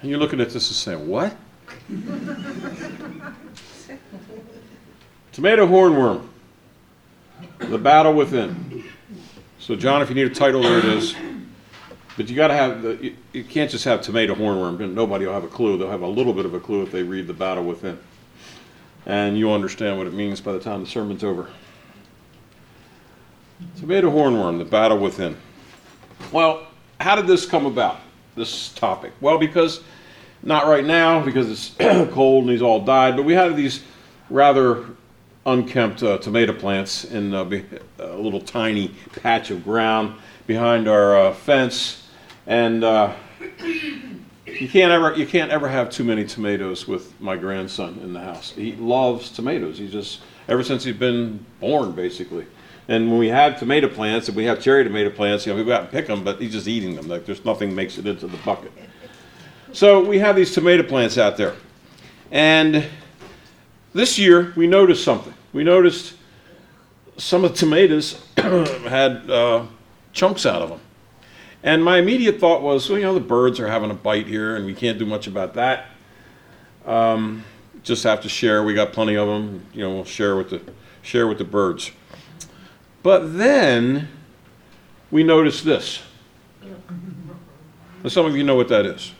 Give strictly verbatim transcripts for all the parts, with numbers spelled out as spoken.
And you're looking at this and saying, what? Tomato hornworm, the battle within. So John, if you need a title, there it is. But you got to have, the, you, you can't just have tomato hornworm. Nobody will have a clue. They'll have a little bit of a clue if they read the battle within. And you'll understand what it means by the time the sermon's over. Tomato hornworm, the battle within. Well, how did this come about, this topic? Well, because, not right now, because it's cold and these all died, but we had these rather unkempt uh, tomato plants in uh, a little tiny patch of ground behind our uh, fence, and uh, you can't ever you can't ever have too many tomatoes with my grandson in the house. He loves tomatoes. He just ever since he's been born, basically. And when we have tomato plants, and we have cherry tomato plants, you know, we go out and pick them, but he's just eating them. Like there's nothing makes it into the bucket. So we have these tomato plants out there, and this year we noticed something. We noticed some of the tomatoes had uh, chunks out of them. And my immediate thought was, well, you know, the birds are having a bite here, and we can't do much about that. Um, just have to share. We got plenty of them. You know, we'll share with the share with the birds. But then we noticed this. And some of you know what that is.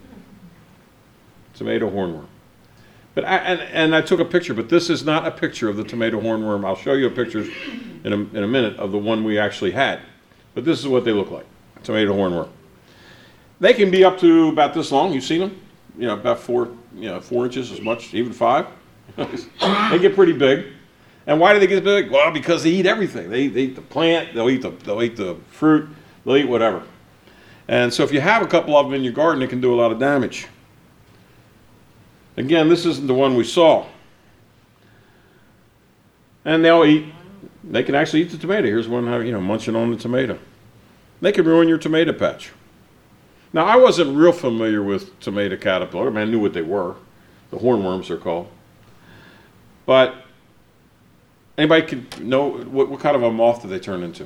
Tomato hornworm. But I, and, and I took a picture, but this is not a picture of the tomato hornworm. I'll show you a picture in a, in a minute of the one we actually had. But this is what they look like, tomato hornworm. They can be up to about this long. You've seen them? You know, about four, you know, four inches as much, even five. They get pretty big. And why do they get big? Well, because they eat everything. They, they eat the plant, they'll eat the, they'll eat the fruit, they'll eat whatever. And so if you have a couple of them in your garden, it can do a lot of damage. Again, this isn't the one we saw. And they'll eat, they can actually eat the tomato. Here's one, you know, munching on the tomato. They can ruin your tomato patch. Now, I wasn't real familiar with tomato caterpillar. I mean, I knew what they were. The hornworms are called. But anybody can know what, what kind of a moth do they turn into?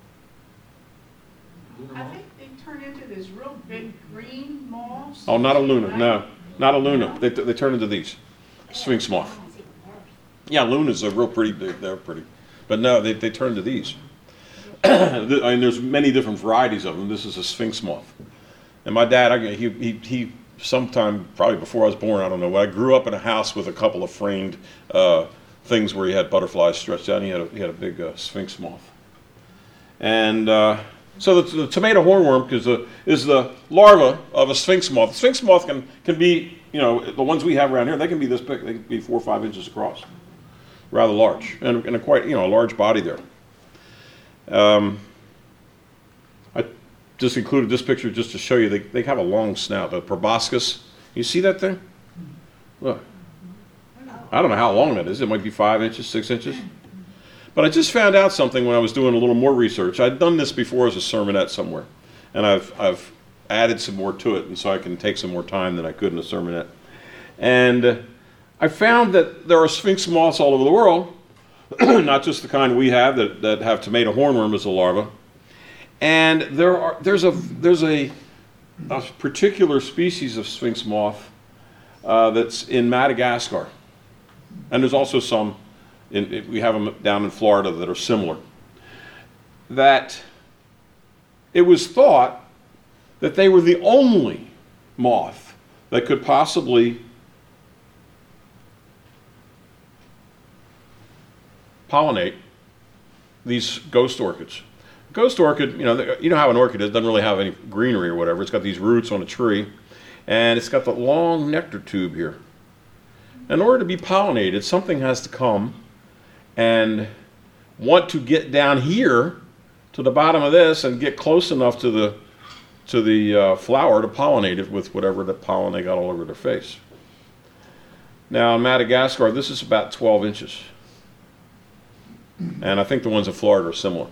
I think they turn into this real big green moths. Oh, not a Luna, no. Not a Luna. They, they turn into these. Sphinx moth. Yeah, Lunas are real pretty big. They're pretty. But no, they, they turn to these. I mean, there's many different varieties of them. This is a Sphinx moth. And my dad, I, he, he, he, sometime, probably before I was born, I don't know, I grew up in a house with a couple of framed uh, things where he had butterflies stretched out, and he had a, he had a big uh, Sphinx moth. And uh, so the, the tomato hornworm is the, is the larva of a Sphinx moth. The Sphinx moth can, can be, you know, the ones we have around here, they can be this big. They can be four or five inches across. Rather large, and, and a quite, you know, a large body there. Um, I just included this picture just to show you. They, they have a long snout, the proboscis. You see that thing? Look. I don't know how long that is. It might be five inches, six inches. But I just found out something when I was doing a little more research. I'd done this before as a sermonette somewhere, and I've I've added some more to it, and so I can take some more time than I could in a sermonette. And uh, I found that there are Sphinx moths all over the world, not just the kind we have that, that have tomato hornworm as a larva. And there are there's a there's a, a particular species of Sphinx moth uh, that's in Madagascar, and there's also some. In, we have them down in Florida that are similar. That it was thought that they were the only moth that could possibly pollinate these ghost orchids. Ghost orchid, you know, you know how an orchid is, doesn't really have any greenery or whatever. It's got these roots on a tree, and it's got the long nectar tube here. In order to be pollinated, something has to come and want to get down here to the bottom of this and get close enough to the to the uh, flower to pollinate it with whatever the pollen they got all over their face. Now in Madagascar, this is about twelve inches. And I think the ones in Florida are similar.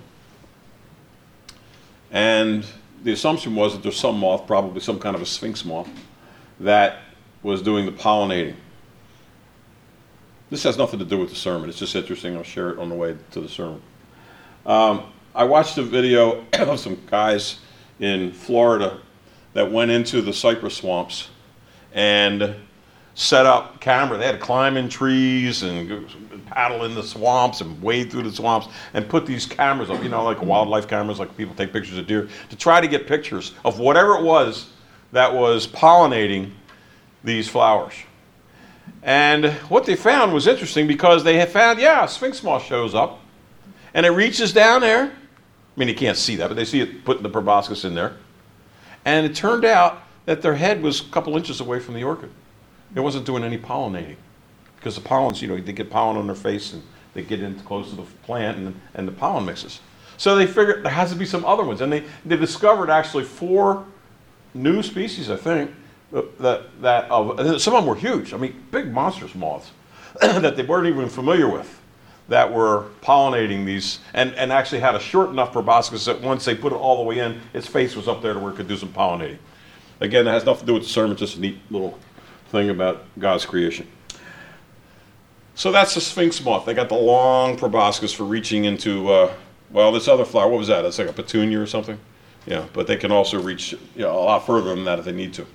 And the assumption was that there's some moth, probably some kind of a Sphinx moth, that was doing the pollinating. This has nothing to do with the sermon. It's just interesting. I'll share it on the way to the sermon. Um, I watched a video of some guys in Florida that went into the cypress swamps and set up camera. They had to climb in trees and go- paddle in the swamps and wade through the swamps and put these cameras up, you know, like wildlife cameras, like people take pictures of deer, to try to get pictures of whatever it was that was pollinating these flowers. And what they found was interesting, because they had found, yeah, sphinx moth shows up and it reaches down there. I mean, you can't see that, but they see it putting the proboscis in there. And it turned out that their head was a couple inches away from the orchid. It wasn't doing any pollinating, because the pollens, you know, they get pollen on their face and they get in close to the plant and, and the pollen mixes. So they figured there has to be some other ones. And they, they discovered actually four new species, I think, that, that of, some of them were huge. I mean, big monstrous moths that they weren't even familiar with, that were pollinating these, and, and actually had a short enough proboscis that once they put it all the way in, its face was up there to where it could do some pollinating. Again, that has nothing to do with the sermon, just a neat little thing about God's creation. So that's the sphinx moth. They got the long proboscis for reaching into, uh, well, this other flower, what was that? It's like a petunia or something? Yeah, but they can also reach, you know, a lot further than that if they need to.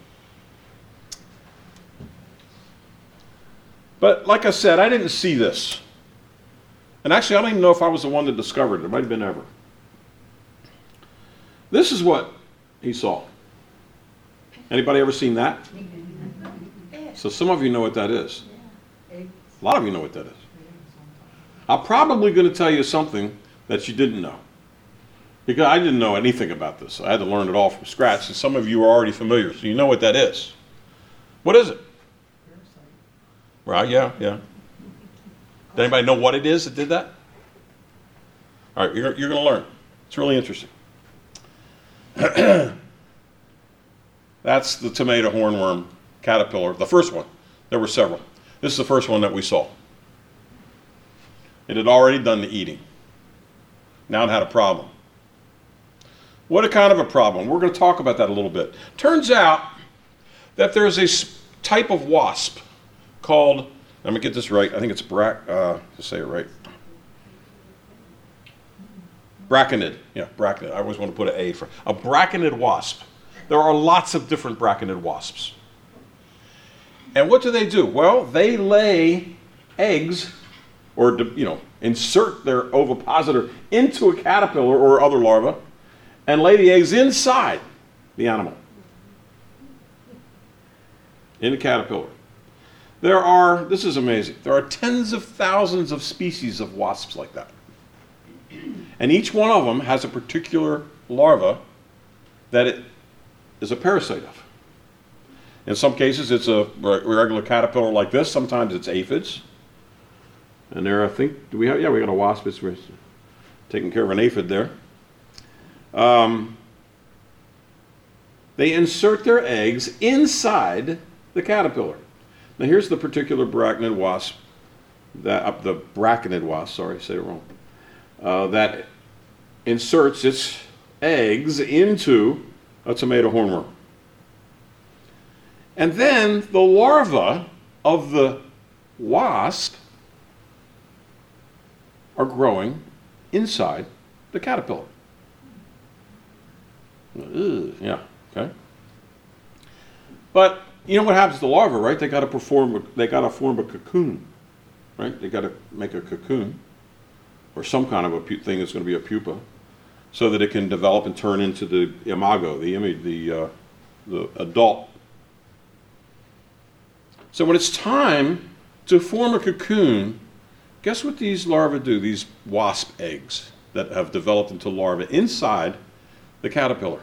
But like I said, I didn't see this. And actually, I don't even know if I was the one that discovered it. It might have been Ever. This is what he saw. Anybody ever seen that? So some of you know what that is. A lot of you know what that is. I'm probably going to tell you something that you didn't know, because I didn't know anything about this. I had to learn it all from scratch, and some of you are already familiar, so you know what that is. What is it? Right, yeah, yeah. Does anybody know what it is that did that? All right, you're, you're going to learn. It's really interesting. That's the tomato hornworm caterpillar, the first one. There were several. This is the first one that we saw. It had already done the eating. Now it had a problem. What a kind of a problem? We're going to talk about that a little bit. Turns out that there's a type of wasp called, let me get this right, I think it's brac, uh, to say it right, braconid. Yeah, braconid. I always want to put an A for a braconid wasp. There are lots of different braconid wasps. And what do they do? Well, they lay eggs, or, you know, insert their ovipositor into a caterpillar or other larva and lay the eggs inside the animal, in the caterpillar. There are, this is amazing, there are tens of thousands of species of wasps like that. And each one of them has a particular larva that it is a parasite of. In some cases, it's a regular caterpillar like this. Sometimes it's aphids. And there, I think, do we have, yeah, we got a wasp. It's we're taking care of an aphid there. Um, they insert their eggs inside the caterpillar. Now, here's the particular braconid wasp, that uh, the braconid wasp, sorry, I say it wrong, uh, that inserts its eggs into a tomato hornworm. And then the larvae of the wasp are growing inside the caterpillar. Ugh, yeah, okay. But you know what happens to the larvae, right? They got to perform. They got to form a cocoon, right? They got to make a cocoon, or some kind of a pu- thing that's going to be a pupa, so that it can develop and turn into the imago, the image, the uh, the adult. So when it's time to form a cocoon, guess what these larvae do? These wasp eggs that have developed into larvae inside the caterpillar.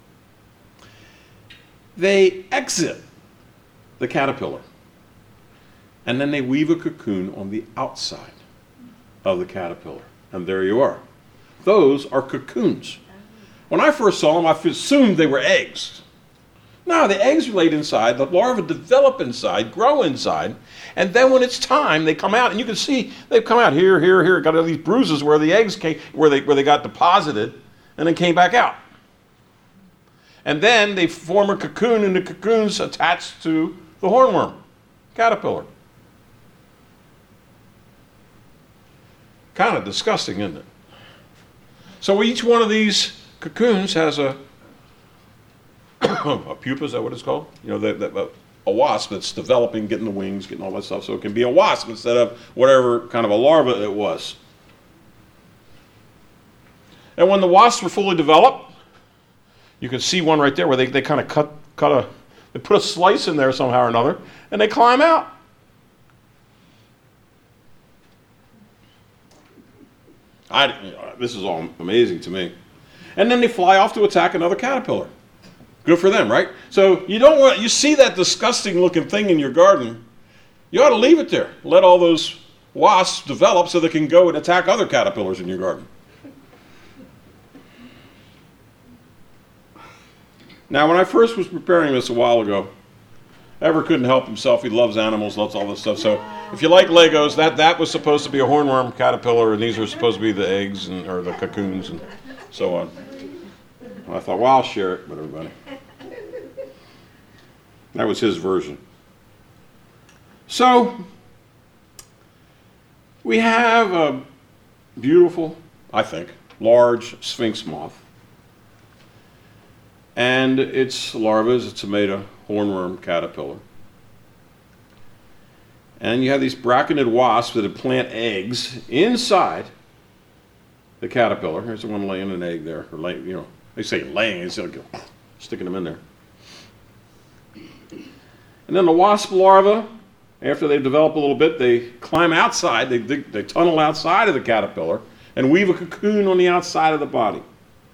They exit the caterpillar, and then they weave a cocoon on the outside of the caterpillar. And there you are. Those are cocoons. When I first saw them, I assumed they were eggs. No, the eggs are laid inside, the larvae develop inside, grow inside, and then when it's time, they come out, and you can see they've come out here, here, here, got all these bruises where the eggs came, where they where they got deposited, and then came back out. And then they form a cocoon, and the cocoon's attached to the hornworm, caterpillar. Kind of disgusting, isn't it? So each one of these cocoons has a a pupa, is that what it's called? You know, that, that, a wasp that's developing, getting the wings, getting all that stuff, so it can be a wasp instead of whatever kind of a larva it was. And when the wasps were fully developed, you can see one right there where they, they kind of cut, cut a, they put a slice in there somehow or another, and they climb out. I, this is all amazing to me. And then they fly off to attack another caterpillar. Good for them, right? So you don't want, you see that disgusting looking thing in your garden, you ought to leave it there. Let all those wasps develop so they can go and attack other caterpillars in your garden. Now, when I first was preparing this a while ago, Ever couldn't help himself. He loves animals, loves all this stuff. So if you like Legos, that, that was supposed to be a hornworm caterpillar, and these are supposed to be the eggs and or the cocoons and so on. And I thought, well, I'll share it with everybody. That was his version. So we have a beautiful, I think, large sphinx moth. And its larva is a tomato hornworm caterpillar. And you have these brackenid wasps that plant eggs inside the caterpillar. Here's the one laying an egg there. Or lay, you know, they say laying, it's like sticking them in there. And then the wasp larva, after they've developed a little bit, they climb outside, they, they, they tunnel outside of the caterpillar and weave a cocoon on the outside of the body.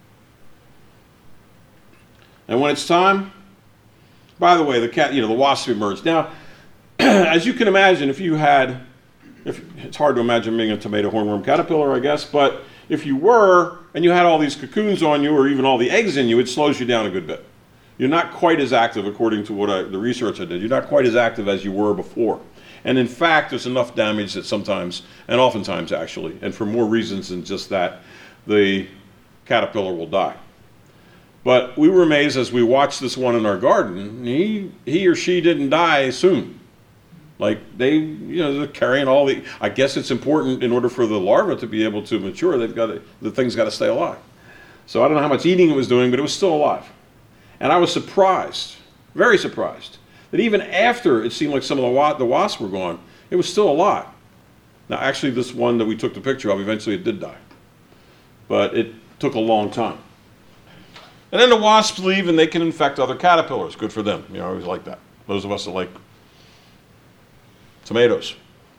And when it's time, by the way, the cat, you know, the wasp emerged. Now, as you can imagine, if you had, if it's hard to imagine being a tomato hornworm caterpillar, I guess, but if you were, and you had all these cocoons on you, or even all the eggs in you, it slows you down a good bit. You're not quite as active, according to what I, the research I did, you're not quite as active as you were before. And in fact, there's enough damage that sometimes, and oftentimes actually, and for more reasons than just that, the caterpillar will die. But we were amazed as we watched this one in our garden, he, he or she didn't die soon. Like they, you know, they're carrying all the, I guess it's important in order for the larva to be able to mature, they've got to, the thing's got to stay alive. So I don't know how much eating it was doing, but it was still alive. And I was surprised, very surprised, that even after it seemed like some of the, wa- the wasps were gone, it was still alive. Now actually this one that we took the picture of, eventually it did die. But it took a long time. And then the wasps leave and they can infect other caterpillars. Good for them. You know, I always like that. Those of us that like tomatoes.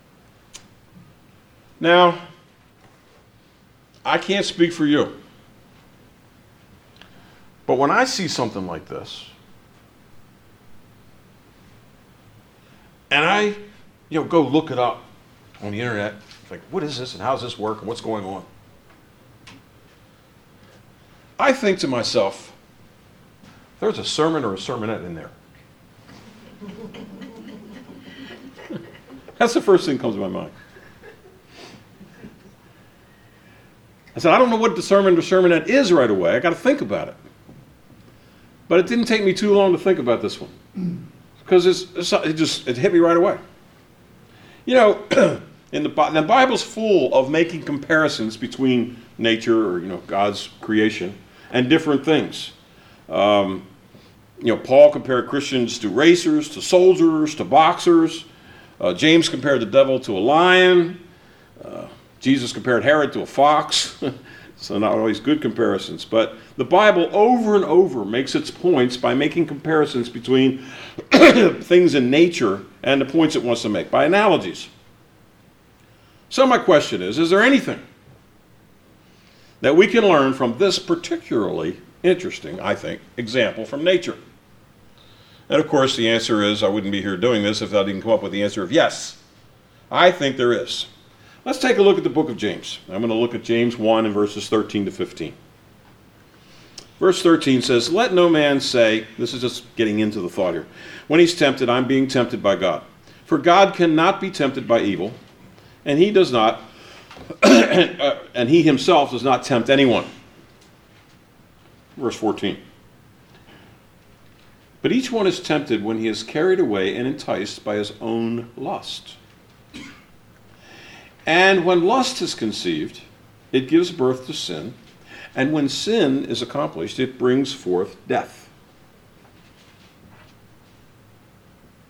Now, I can't speak for you. But when I see something like this, and I, you know, go look it up on the internet, like, what is this and how does this work and what's going on? I think to myself, there's a sermon or a sermonette in there. That's the first thing that comes to my mind. I said, I don't know what the sermon or sermonette is right away. I got to think about it. But it didn't take me too long to think about this one, because it's, it's, it just it hit me right away. You know, in the, the Bible's full of making comparisons between nature or you know God's creation and different things. Um, you know, Paul compared Christians to racers, to soldiers, to boxers. Uh, James compared the devil to a lion. Uh, Jesus compared Herod to a fox. So not always good comparisons. But the Bible over and over makes its points by making comparisons between things in nature and the points it wants to make, by analogies. So my question is, is there anything that we can learn from this particularly interesting, I think, example from nature? And of course the answer is, I wouldn't be here doing this if I didn't come up with the answer of yes. I think there is. Let's take a look at the book of James. I'm going to look at James one and verses thirteen to fifteen. Verse thirteen says, let no man say, this is just getting into the thought here, when he's tempted, I'm being tempted by God. For God cannot be tempted by evil, and he does not, and he himself does not tempt anyone. Verse fourteen. But each one is tempted when he is carried away and enticed by his own lust. And when lust is conceived, it gives birth to sin. And when sin is accomplished, it brings forth death.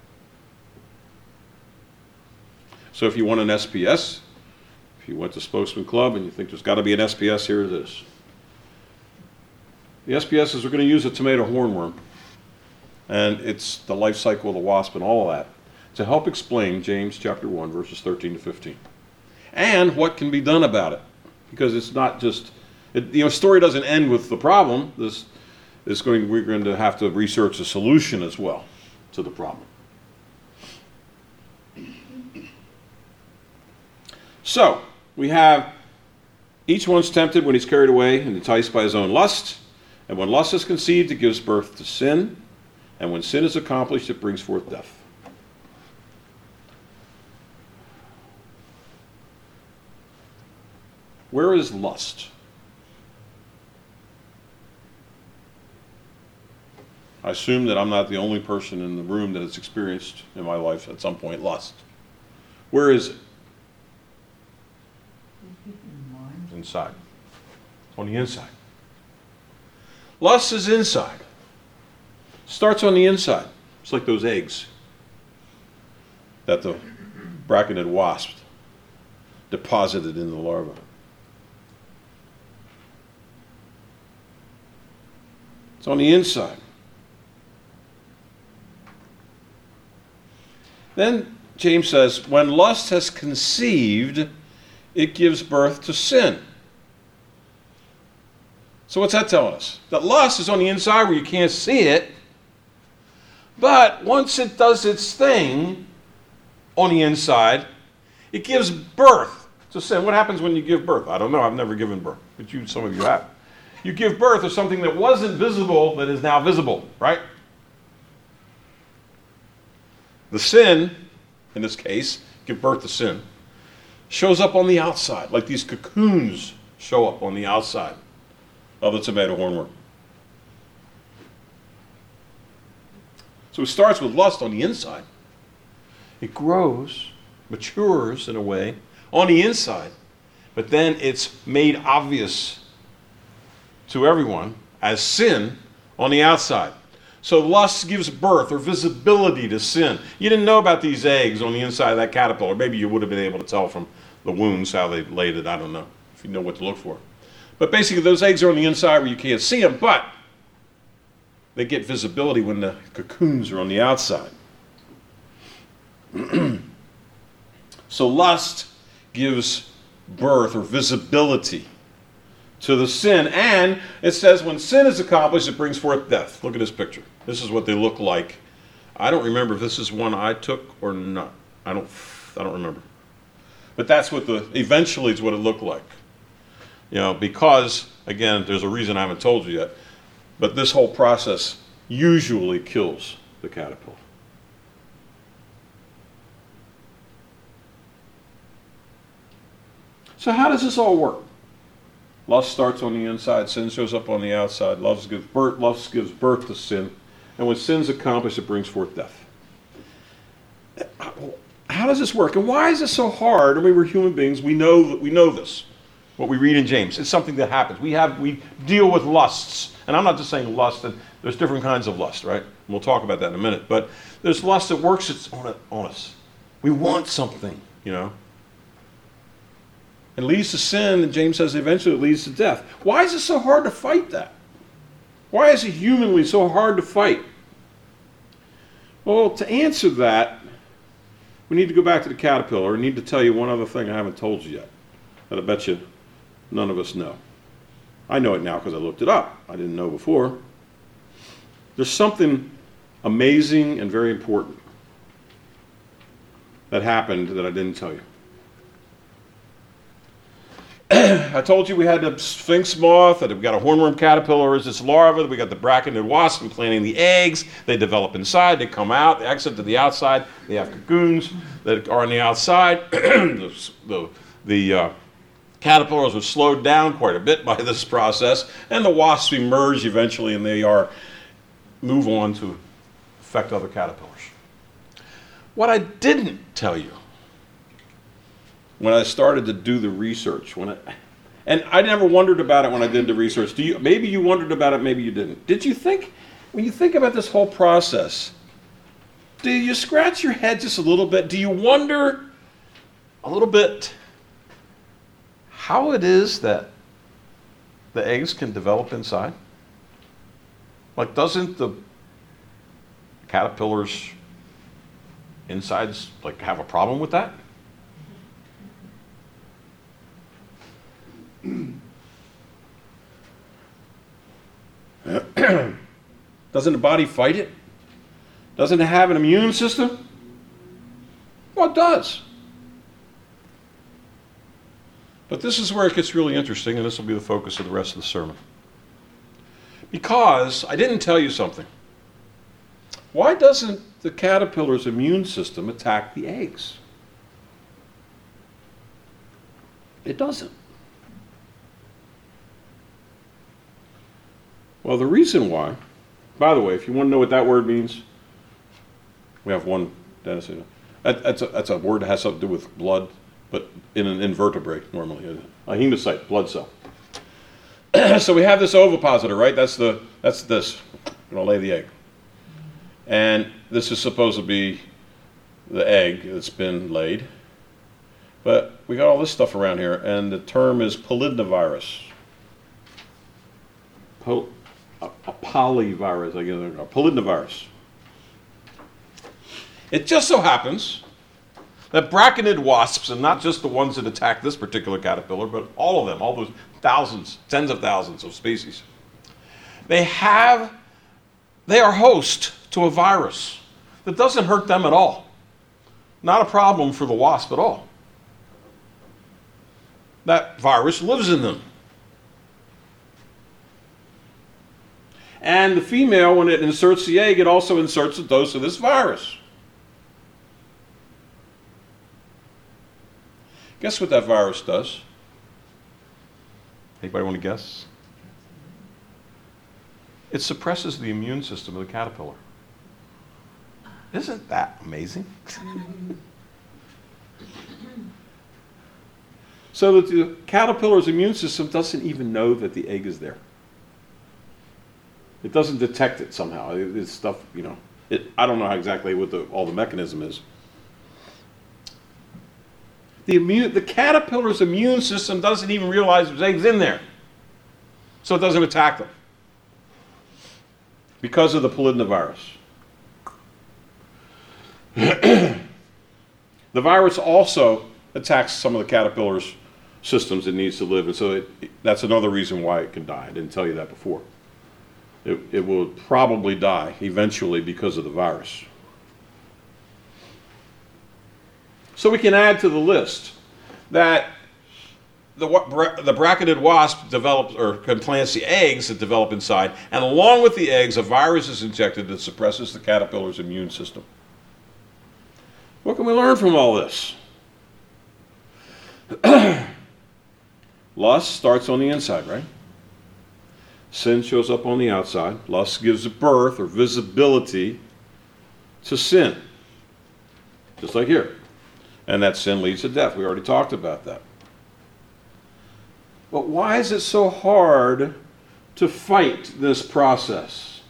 So if you want an S P S, if you went to Spokesman Club and you think there's got to be an S P S, here it is. The S P Ss are going to use a tomato hornworm, and it's the life cycle of the wasp and all of that, to help explain James chapter one, verses thirteen to fifteen. And what can be done about it. Because it's not just, it, you know, story doesn't end with the problem. This is going, we're going to have to research a solution as well to the problem. So, we have each one's tempted when he's carried away and enticed by his own lust. And when lust is conceived, it gives birth to sin. And when sin is accomplished, it brings forth death. Where is lust? I assume that I'm not the only person in the room that has experienced in my life at some point lust. Where is it? Inside. It's on the inside. Lust is inside. Starts on the inside. It's like those eggs that the bracketed wasp deposited in the larva. It's on the inside. Then James says, when lust has conceived, it gives birth to sin. So what's that telling us? That lust is on the inside where you can't see it, but once it does its thing on the inside, it gives birth to sin. What happens when you give birth? I don't know. I've never given birth, but you, some of you have. You give birth to something that wasn't visible that is now visible, right? The sin, in this case, give birth to sin, shows up on the outside, like these cocoons show up on the outside of the tomato hornworm. So it starts with lust on the inside. It grows, matures in a way, on the inside, but then it's made obvious to everyone as sin on the outside. So lust gives birth or visibility to sin. You didn't know about these eggs on the inside of that caterpillar. Maybe you would have been able to tell from the wounds how they laid it. I don't know if you know what to look for. But basically those eggs are on the inside where you can't see them, but they get visibility when the cocoons are on the outside. So lust gives birth or visibility to the sin, and it says when sin is accomplished, it brings forth death. Look at this picture. This is what they look like. I don't remember if this is one I took or not. I don't. I don't remember. But that's what the eventually is what it looked like. You know, because again, there's a reason I haven't told you yet. But this whole process usually kills the caterpillar. So how does this all work? Lust starts on the inside, sin shows up on the outside. Lust gives birth, lust gives birth to sin. And when sin's accomplished, it brings forth death. How does this work? And why is this so hard? I mean, we're human beings. We know we know this. What we read in James. It's something that happens. We have we deal with lusts. And I'm not just saying lust, and there's different kinds of lust, right? And we'll talk about that in a minute. But there's lust that works its on, it, on us. We want something, you know. It leads to sin, and James says eventually it leads to death. Why is it so hard to fight that? Why is it humanly so hard to fight? Well, to answer that, we need to go back to the caterpillar. I need to tell you one other thing I haven't told you yet, that I bet you none of us know. I know it now because I looked it up. I didn't know before. There's something amazing and very important that happened that I didn't tell you. I told you we had the sphinx moth, that we got a hornworm caterpillar as its larva, that we got the bracketed wasp implanting the eggs. They develop inside, they come out, they exit to the outside. They have cocoons that are on the outside. the the, the uh, caterpillars are slowed down quite a bit by this process, and the wasps emerge eventually, and they are move on to affect other caterpillars. What I didn't tell you, when I started to do the research, when I, and I never wondered about it when I did the research. Do you? Maybe you wondered about it, maybe you didn't. Did you think, when you think about this whole process, do you scratch your head just a little bit? Do you wonder a little bit how it is that the eggs can develop inside? Like, doesn't the caterpillar's insides like have a problem with that? Doesn't the body fight it? Doesn't it have an immune system? Well, it does. But this is where it gets really interesting, and this will be the focus of the rest of the sermon. Because I didn't tell you something. Why doesn't the caterpillar's immune system attack the eggs? It doesn't. Well, the reason why, by the way, if you want to know what that word means, we have one, Dennis. That, that's, a, that's a word that has something to do with blood, but in an invertebrate normally, a hemocyte, blood cell. So we have this ovipositor, right? That's the that's this. Going to lay the egg, and this is supposed to be the egg that's been laid. But we got all this stuff around here, and the term is polynavirus. Po- a, a polyvirus, I guess, a polynavirus. It just so happens that braconid wasps, and not just the ones that attack this particular caterpillar, but all of them, all those thousands, tens of thousands of species, they have, they are host to a virus that doesn't hurt them at all. Not a problem for the wasp at all. That virus lives in them. And the female, when it inserts the egg, it also inserts a dose of this virus. Guess what that virus does? Anybody want to guess? It suppresses the immune system of the caterpillar. Isn't that amazing? So that the caterpillar's immune system doesn't even know that the egg is there. It doesn't detect it somehow. It, it's stuff, you know. It, I don't know exactly what the, all the mechanism is. The, immune, the caterpillar's immune system doesn't even realize there's eggs in there. So it doesn't attack them. Because of the polynavirus. The virus also attacks some of the caterpillar's systems it needs to live in. So it, that's another reason why it can die. I didn't tell you that before. It, it will probably die eventually because of the virus. So we can add to the list that the, the braconid wasp develops or plants the eggs that develop inside, and along with the eggs, a virus is injected that suppresses the caterpillar's immune system. What can we learn from all this? Lust starts on the inside, right? Sin shows up on the outside. Lust gives birth or visibility to sin. Just like here. And that sin leads to death. We already talked about that. But why is it so hard to fight this process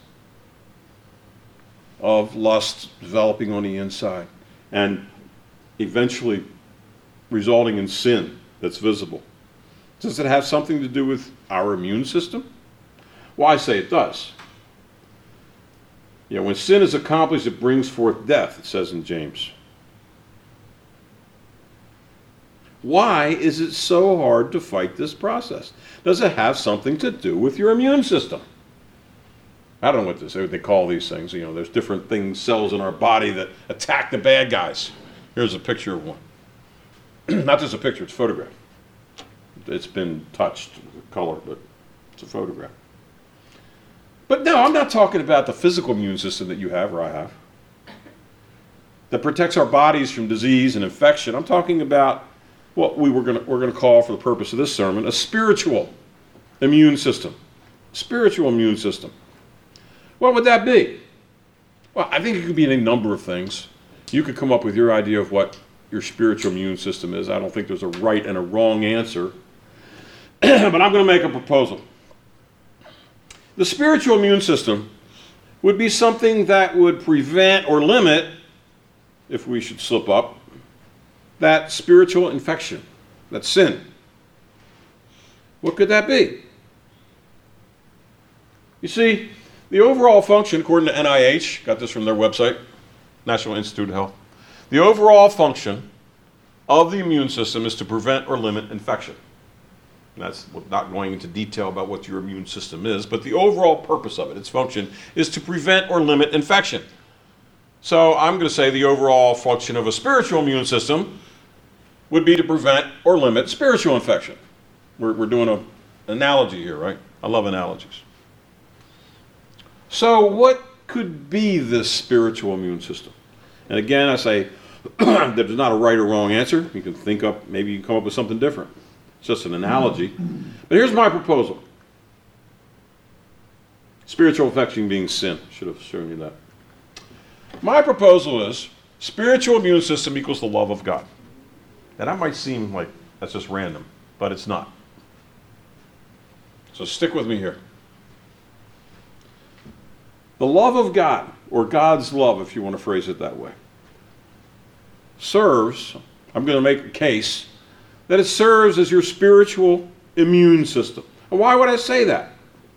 of lust developing on the inside and eventually resulting in sin that's visible? Does it have something to do with our immune system? Well, I say it does. You know, when sin is accomplished, it brings forth death, it says in James. Why is it so hard to fight this process? Does it have something to do with your immune system? I don't know what this, they call these things. You know, there's different things, cells in our body that attack the bad guys. Here's a picture of one. Not just a picture, it's a photograph. It's been touched with color, but it's a photograph. But no, I'm not talking about the physical immune system that you have or I have that protects our bodies from disease and infection. I'm talking about what we were gonna, we're going to call, for the purpose of this sermon, a spiritual immune system. Spiritual immune system. What would that be? Well, I think it could be any number of things. You could come up with your idea of what your spiritual immune system is. I don't think there's a right and a wrong answer. But I'm going to make a proposal. The spiritual immune system would be something that would prevent or limit, if we should slip up, that spiritual infection, that sin? What could that be? You see, the overall function, according to N I H, got this from their website, National Institute of Health, the overall function of the immune system is to prevent or limit infection. And that's not going into detail about what your immune system is, but the overall purpose of it, its function, is to prevent or limit infection. So I'm going to say the overall function of a spiritual immune system would be to prevent or limit spiritual infection. We're, we're doing an analogy here, right? I love analogies. So what could be this spiritual immune system? And again, I say there's not a right or wrong answer. You can think up, maybe you can come up with something different. It's just an analogy. But here's my proposal. Spiritual infection being sin. Should have shown you that. My proposal is spiritual immune system equals the love of God. And that might seem like that's just random, but it's not. So stick with me here. The love of God, or God's love, if you want to phrase it that way, serves, I'm going to make a case, that it serves as your spiritual immune system. And why would I say that?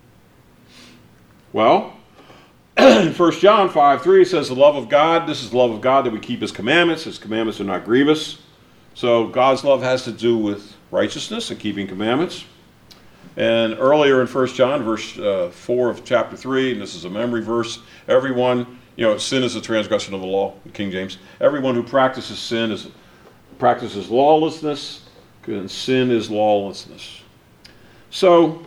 Well, in First John five three it says the love of God, this is the love of God that we keep his commandments. His commandments are not grievous. So God's love has to do with righteousness and keeping commandments. And earlier in First John, verse uh, four of chapter three, and this is a memory verse, everyone, you know, sin is a transgression of the law, King James. Everyone who practices sin is practices lawlessness, and sin is lawlessness. So,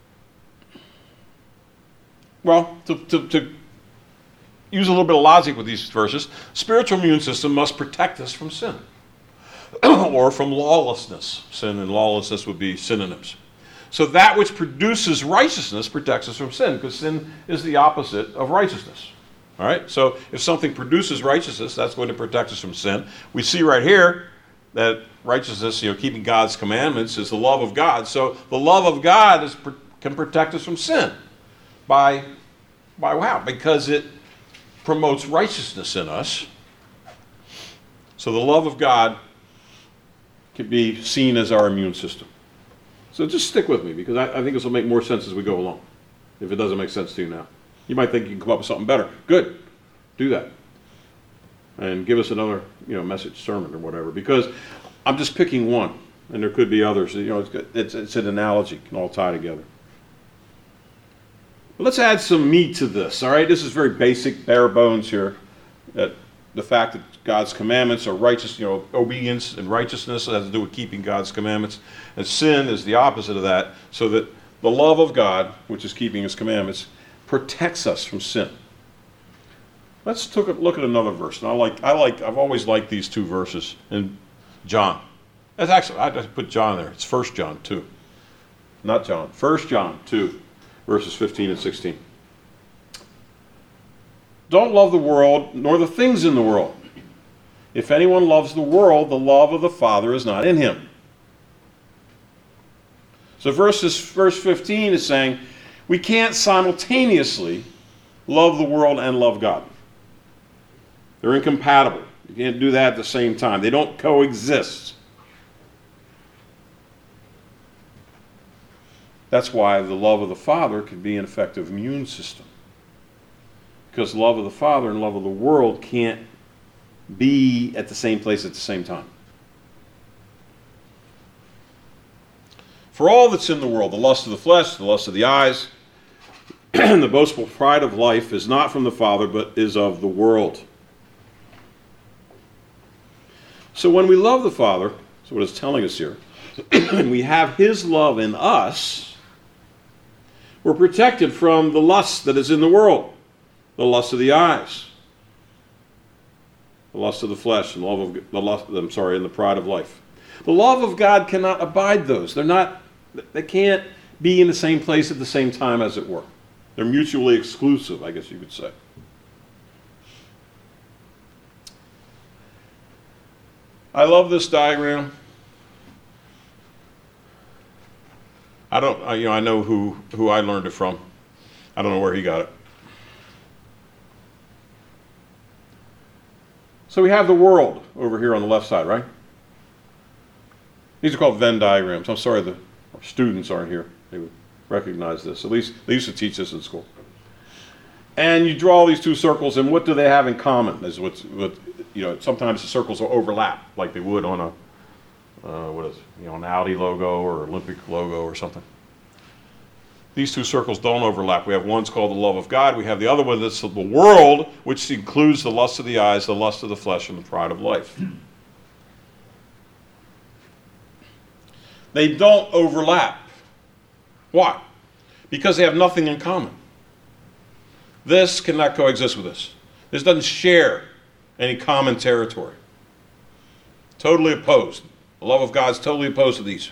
well, to, to, to use a little bit of logic with these verses, spiritual immune system must protect us from sin or from lawlessness. Sin and lawlessness would be synonyms. So that which produces righteousness protects us from sin, because sin is the opposite of righteousness. All right? So if something produces righteousness, that's going to protect us from sin. We see right here that righteousness, you know, keeping God's commandments is the love of God. So the love of God is, can protect us from sin. By, by how? Because it promotes righteousness in us. So the love of God can be seen as our immune system. So just stick with me, because I, I think this will make more sense as we go along, if it doesn't make sense to you now. You might think you can come up with something better. Good. Do that. And give us another, you know, message, sermon, or whatever, because I'm just picking one, and there could be others. You know, it's, it's, it's an analogy, can all tie together. But let's add some meat to this, all right? This is very basic, bare bones here. That the fact that God's commandments are righteous, you know, obedience and righteousness has to do with keeping God's commandments. And sin is the opposite of that, so that the love of God, which is keeping his commandments, protects us from sin. Let's take a look at another verse. And I like, I like, I've always liked these two verses in John. That's actually, I just put John there. It's First John two. Not John. First John two, verses fifteen and sixteen. Don't love the world, nor the things in the world. If anyone loves the world, the love of the Father is not in him. So verses, verse fifteen is saying, we can't simultaneously love the world and love God. They're incompatible. You can't do that at the same time. They don't coexist. That's why the love of the Father can be an effective immune system. Because love of the Father and love of the world can't be at the same place at the same time. For all that's in the world, the lust of the flesh, the lust of the eyes, and the boastful pride of life is not from the Father, but is of the world. So when we love the Father, that's what it's telling us here, and we have his love in us, we're protected from the lust that is in the world. The lust of the eyes, the lust of the flesh, and the love of the lust. I'm sorry, and the pride of life. The love of God cannot abide those. They're not. They can't be in the same place at the same time, as it were. They're mutually exclusive, I guess you could say. I love this diagram. I don't. I, you know, I know who who I learned it from. I don't know where he got it. So we have the world over here on the left side, right? These are called Venn diagrams. I'm sorry the our students aren't here. They would recognize this. At least they used to teach this in school. And you draw these two circles, and what do they have in common? Is what's, what, you know, sometimes the circles will overlap, like they would on a, uh, what is it, you know, an Audi logo or Olympic logo or something. These two circles don't overlap. We have one's called the love of God. We have the other one that's the world, which includes the lust of the eyes, the lust of the flesh, and the pride of life. They don't overlap. Why? Because they have nothing in common. This cannot coexist with this. This doesn't share any common territory. Totally opposed. The love of God is totally opposed to these.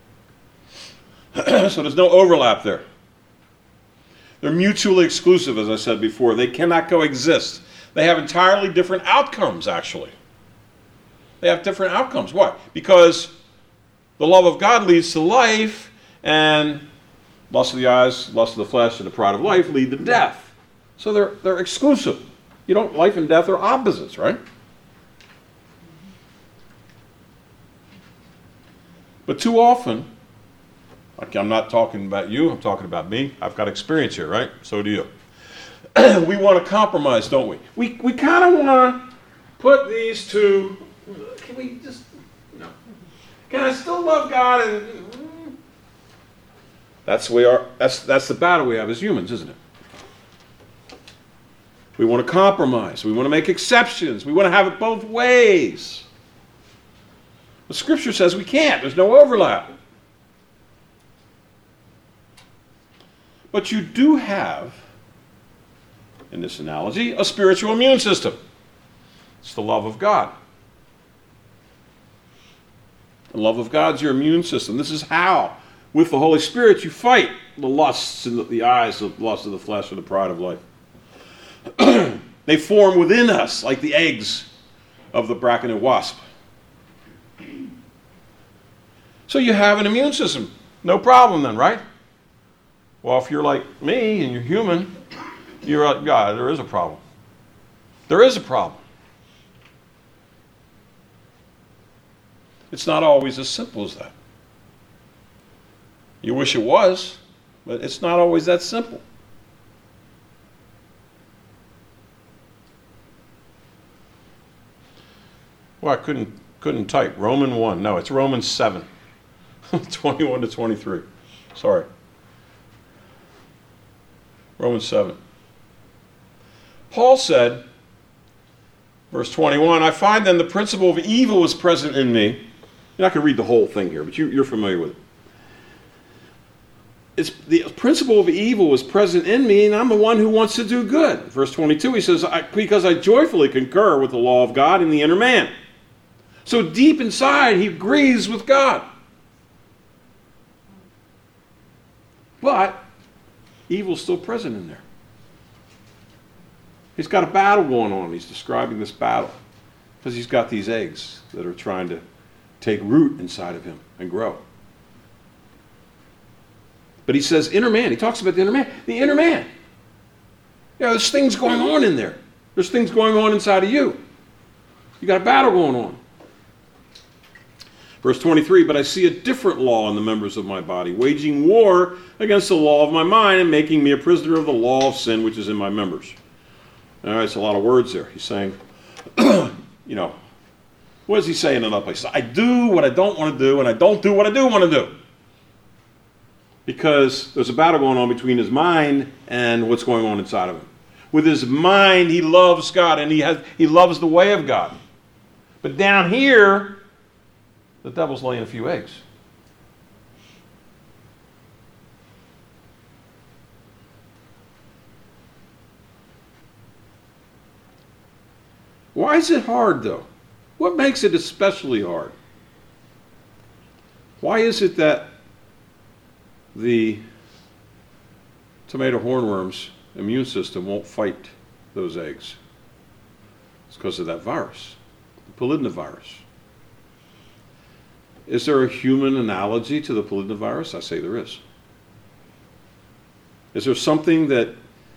So there's no overlap there. They're mutually exclusive, as I said before. They cannot coexist. They have entirely different outcomes, actually. They have different outcomes. Why? Because the love of God leads to life, and lust of the eyes, lust of the flesh, and the pride of life lead to death. So they're they're exclusive. You don't life and death are opposites, right? But too often, like I'm not talking about you, I'm talking about me. I've got experience here, right? So do you. We want to compromise, don't we? We we kind of want to put these two. Can we just? No. Can I still love God? And that's we are. That's that's the battle we have as humans, isn't it? We want to compromise. We want to make exceptions. We want to have it both ways. But Scripture says we can't. There's no overlap. But you do have, in this analogy, a spiritual immune system. It's the love of God. The love of God's your immune system. This is how, with the Holy Spirit, you fight the lusts in the eyes, the lust of the flesh, and the pride of life. They form within us like the eggs of the braconid wasp. So you have an immune system. No problem then, right? Well, if you're like me and you're human, you're like, God, there is a problem. There is a problem. It's not always as simple as that. You wish it was, but it's not always that simple. Well, I couldn't couldn't type. Romans one. No, it's Romans seven. twenty-one to twenty-three. Sorry. Romans seven. Paul said, verse twenty-one, I find then the principle of evil is present in me. You're not going to read the whole thing here, but you, you're familiar with it. It's the principle of evil is present in me, and I'm the one who wants to do good. Verse twenty-two, he says, I, because I joyfully concur with the law of God in the inner man. So deep inside, he agrees with God. But evil's still present in there. He's got a battle going on. He's describing this battle because he's got these eggs that are trying to take root inside of him and grow. But he says inner man. He talks about the inner man. The inner man. You know, there's things going on in there. There's things going on inside of you. You got a battle going on. Verse twenty-three, but I see a different law in the members of my body, waging war against the law of my mind and making me a prisoner of the law of sin which is in my members. All right, it's a lot of words there. He's saying, you know, what does he say in another place? I do what I don't want to do, and I don't do what I do want to do. Because there's a battle going on between his mind and what's going on inside of him. With his mind, he loves God, and he has he loves the way of God. But down here, the devil's laying a few eggs. Why is it hard, though? What makes it especially hard? Why is it that the tomato hornworm's immune system won't fight those eggs? It's because of that virus, the polydnavirus. Is there a human analogy to the polydnavirus? I say there is. Is there something that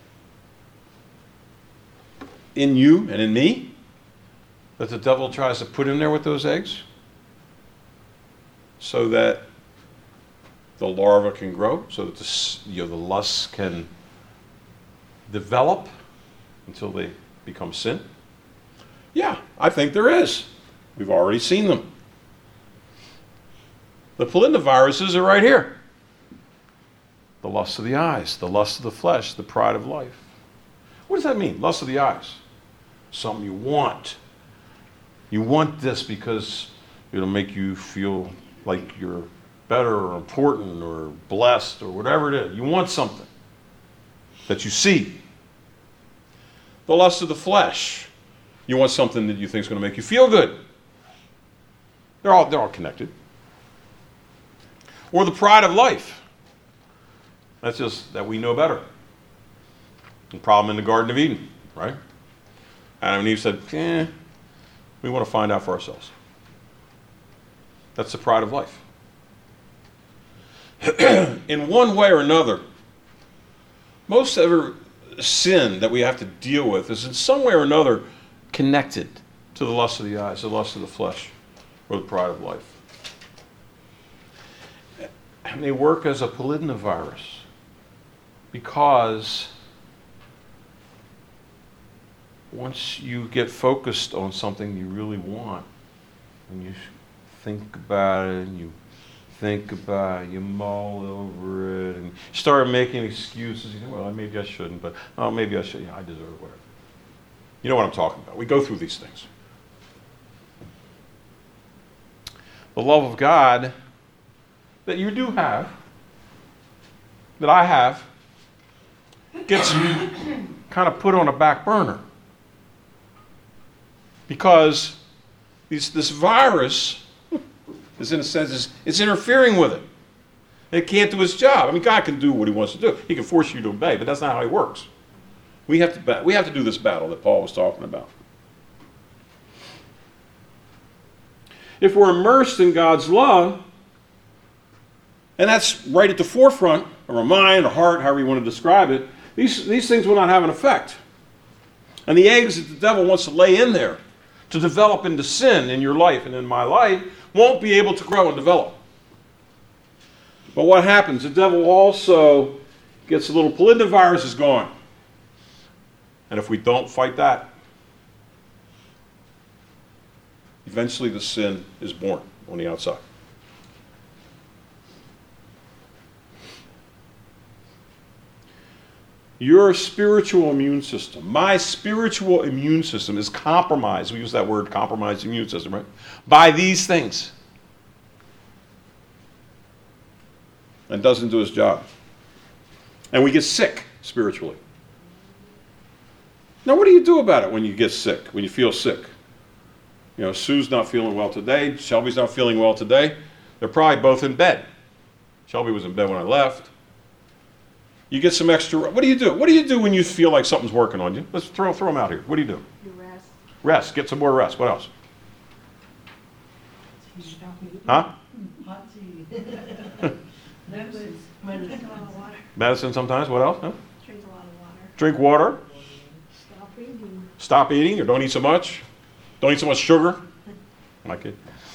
in you and in me that the devil tries to put in there with those eggs? so that the larva can grow, so that the, you know, the lusts can develop until they become sin? Yeah, I think there is. We've already seen them. The polydnaviruses are right here. The lust of the eyes, the lust of the flesh, the pride of life. What does that mean, lust of the eyes? Something you want. You want this because it'll make you feel like you're better or important or blessed or whatever it is. You want something that you see. The lust of the flesh. You want something that you think is going to make you feel good. They're all, they're all connected. Or the pride of life. That's just that we know better. The problem in the Garden of Eden, right? Adam and Eve said, eh, we want to find out for ourselves. That's the pride of life. In one way or another, most ever sin that we have to deal with is in some way or another connected to the lust of the eyes, the lust of the flesh, or the pride of life. And they work as a polydnavirus because once you get focused on something you really want, and you think about it, and you think about it, you mull over it, and you start making excuses. You think, well, maybe I shouldn't, but oh, maybe I should. Yeah, I deserve it, whatever. You know what I'm talking about. We go through these things. The love of God that you do have, that I have, gets kind of put on a back burner. Because these, this virus is, in a sense, is, it's interfering with it. It can't do its job. I mean, God can do what he wants to do. He can force you to obey, but that's not how he works. We have to, we have to do this battle that Paul was talking about. If we're immersed in God's love, and that's right at the forefront of our mind, our heart, however you want to describe it, these, these things will not have an effect. And the eggs that the devil wants to lay in there to develop into sin in your life and in my life won't be able to grow and develop. But what happens? The devil also gets a little polydnaviruses going. And if we don't fight that, eventually the sin is born on the outside. Your spiritual immune system, my spiritual immune system is compromised. We use that word, compromised immune system, right? By these things. And doesn't do its job. And we get sick spiritually. Now, what do you do about it when you get sick, when you feel sick? You know, Sue's not feeling well today. Shelby's not feeling well today. They're probably both in bed. Shelby was in bed when I left. You get some extra. What do you do? What do you do when you feel like something's working on you? Let's throw throw them out here. What do you do? You rest. Rest. Get some more rest. What else? Huh? Hot tea. Medicine. Medicine. A lot of water. Medicine sometimes. What else? Huh? Drink a lot of water. Drink water. Stop eating. Stop eating or don't eat so much. Don't eat so much sugar. My kid.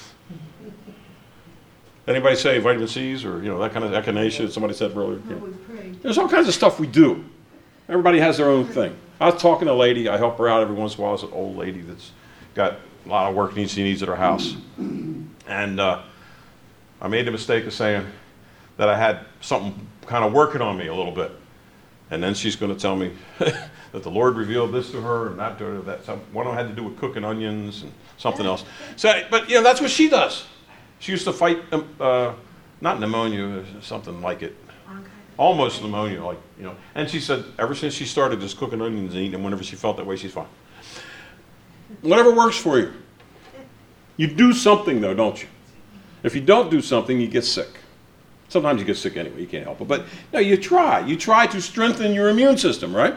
Anybody say vitamin C's or, you know, that kind of echinacea somebody said earlier? No, Yeah. we pray. There's all kinds of stuff we do. Everybody has their own thing. I was talking to a lady. I help her out every once in a while. It's an old lady that's got a lot of work needs she needs at her house. And uh, I made the mistake of saying that I had something kind of working on me a little bit. And then she's going to tell me that the Lord revealed this to her and that to her. That some, one of them had to do with cooking onions and something else. So, but, you know, that's what she does. She used to fight, um, uh, not pneumonia, something like it. Okay. Almost pneumonia, like, you know. And she said ever since she started just cooking onions and eating them, whenever she felt that way, she's fine. Whatever works for you. You do something, though, don't you? If you don't do something, you get sick. Sometimes you get sick anyway. You can't help it. But no, you try. You try to strengthen your immune system, right?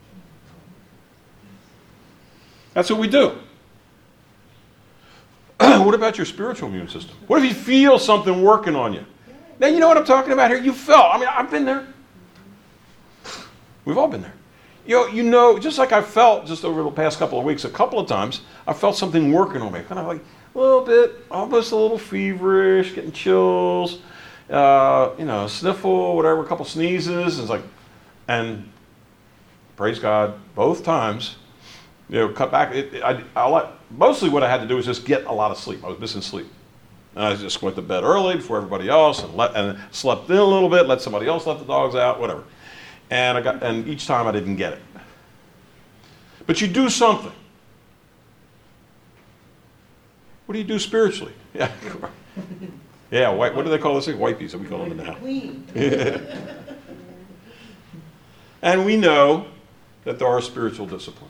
That's what we do. What about your spiritual immune system? What if you feel something working on you? Now, you know what I'm talking about here? You felt. I mean, I've been there. We've all been there. You know, you know, just like I felt just over the past couple of weeks, a couple of times, I felt something working on me. Kind of like, a little bit, almost a little feverish, getting chills, uh, you know, sniffle, whatever, a couple sneezes. And it's like, and praise God, both times, you know, cut back. It, I, I let, mostly what I had to do was just get a lot of sleep. I was missing sleep. And I just went to bed early before everybody else and, let, and slept in a little bit, let somebody else let the dogs out, whatever. And I got, and each time I didn't get it. But you do something. What do you do spiritually? Yeah, yeah. White, what do they call this thing? Whiteys, we call them now. Clean. And we know that there are spiritual disciplines.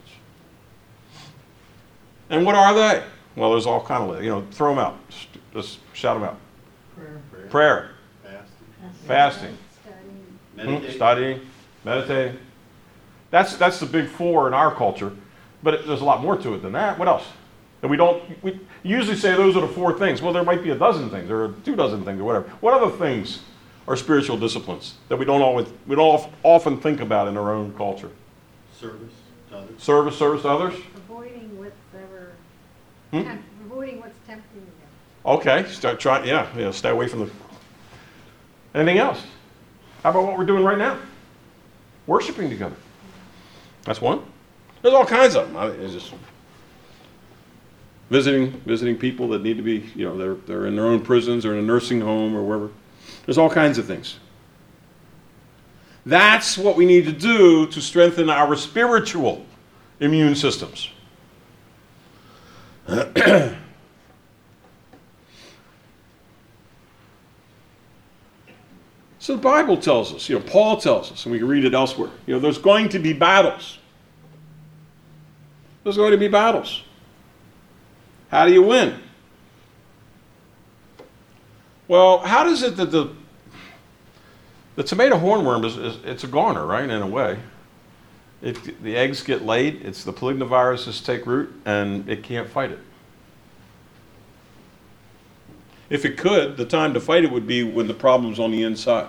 And what are they? Well, there's all kind of, you know, throw them out. Just, just shout them out. Prayer. Prayer. Prayer. Fasting. Fasting. Meditate. Hmm, studying. Meditating. That's, that's the big four in our culture. But it, there's a lot more to it than that. What else? And we don't, we usually say those are the four things. Well, there might be a dozen things or two dozen things or whatever. What other things are spiritual disciplines that we don't always, we don't often think about in our own culture? Service to others. Service, service to others? Avoiding whatever, Hmm? temp- avoiding what's tempting them. Okay, start trying, yeah, yeah, stay away from the, anything else? How about what we're doing right now? Worshiping together. That's one. There's all kinds of them. I mean, it's just visiting, visiting people that need to be, you know, they're, they're in their own prisons or in a nursing home or wherever. There's all kinds of things. That's what we need to do to strengthen our spiritual immune systems. So the Bible tells us, you know, Paul tells us, and we can read it elsewhere, you know, there's going to be battles. There's going to be battles. How do you win? Well, how does it that the the tomato hornworm is, is it's a goner, right, in a way. If the eggs get laid, it's the polygnaviruses take root, and it can't fight it. If it could, the time to fight it would be when the problem's on the inside.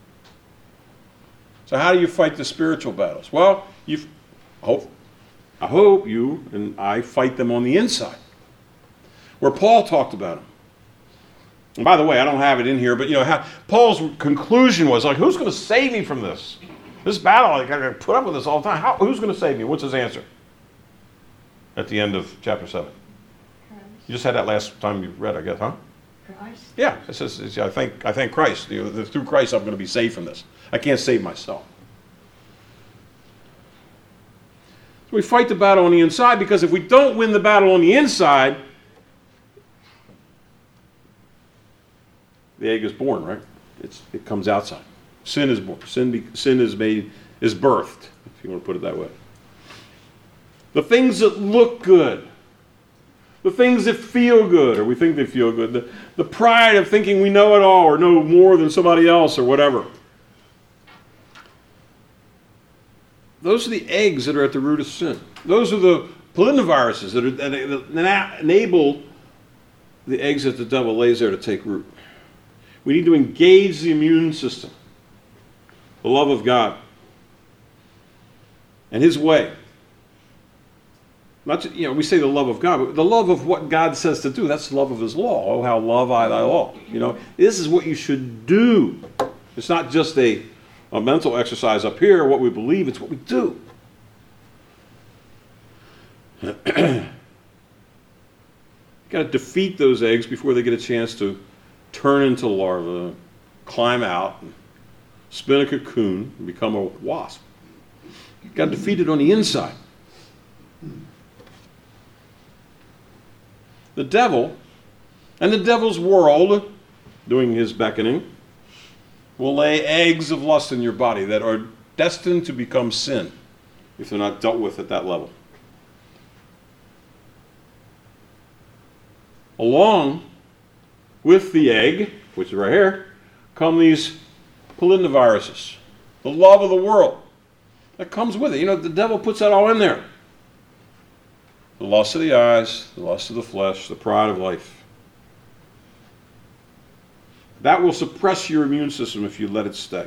So how do you fight the spiritual battles? Well, you hope, I hope you and I fight them on the inside, where Paul talked about them. And by the way, I don't have it in here, but you know, how, Paul's conclusion was like, who's going to save me from this? This battle, I got to put up with this all the time. How, who's going to save me? What's his answer? At the end of chapter seven. You just had that last time you read, I guess, huh? Christ. Yeah, it says, it's, I thank, I thank Christ. You know, through Christ, I'm going to be saved from this. I can't save myself. So we fight the battle on the inside, because if we don't win the battle on the inside, the egg is born, right? It's, it comes outside. Sin is born. Sin, be, sin is made, is birthed, if you want to put it that way. The things that look good, the things that feel good, or we think they feel good, the, the pride of thinking we know it all or know more than somebody else or whatever. Those are the eggs that are at the root of sin. Those are the polygnaviruses that, are, that enable the eggs that the devil lays there to take root. We need to engage the immune system, the love of God, and His way. Not just, you know, we say the love of God, but the love of what God says to do. That's the love of His law. Oh, how love I thy law. You know, this is what you should do. It's not just a, a mental exercise up here, what we believe, it's what we do. You've got to defeat those eggs before they get a chance to turn into larvae, climb out, and spin a cocoon, and become a wasp. You've got to defeat it on the inside. The devil and the devil's world, doing his beckoning, will lay eggs of lust in your body that are destined to become sin if they're not dealt with at that level. Along with the egg, which is right here, come these polygnaviruses, the love of the world that comes with it. You know, the devil puts that all in there. The lust of the eyes, the lust of the flesh, the pride of life. That will suppress your immune system if you let it stay.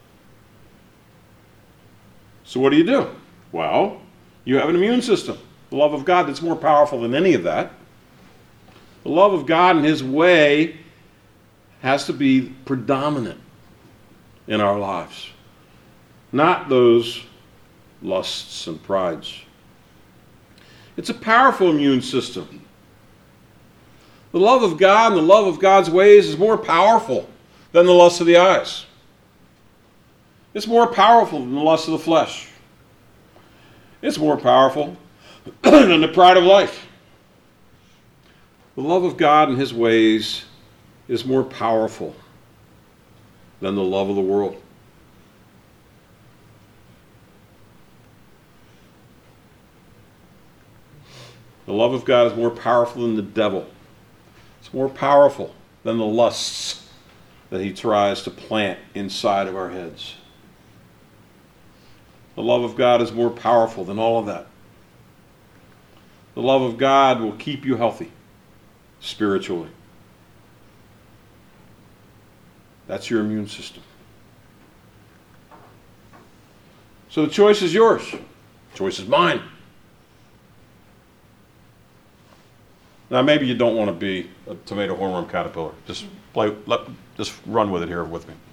So what do you do? Well, you have an immune system. The love of God that's more powerful than any of that. The love of God and His way has to be predominant in our lives, not those lusts and prides. It's a powerful immune system. The love of God and the love of God's ways is more powerful than the lust of the eyes. It's more powerful than the lust of the flesh. It's more powerful than the pride of life. The love of God and His ways is more powerful than the love of the world. The love of God is more powerful than the devil. It's more powerful than the lusts that he tries to plant inside of our heads. The love of God is more powerful than all of that. The love of God will keep you healthy spiritually. That's your immune system. So the choice is yours. The choice is mine. Now, maybe you don't want to be a tomato hornworm caterpillar. Just play, let, just run with it here with me.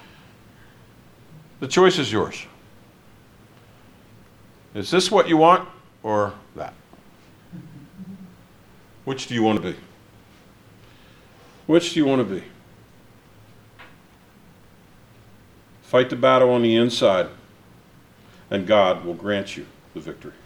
The choice is yours. Is this what you want or that? Which do you want to be? Which do you want to be? Fight the battle on the inside, and God will grant you the victory.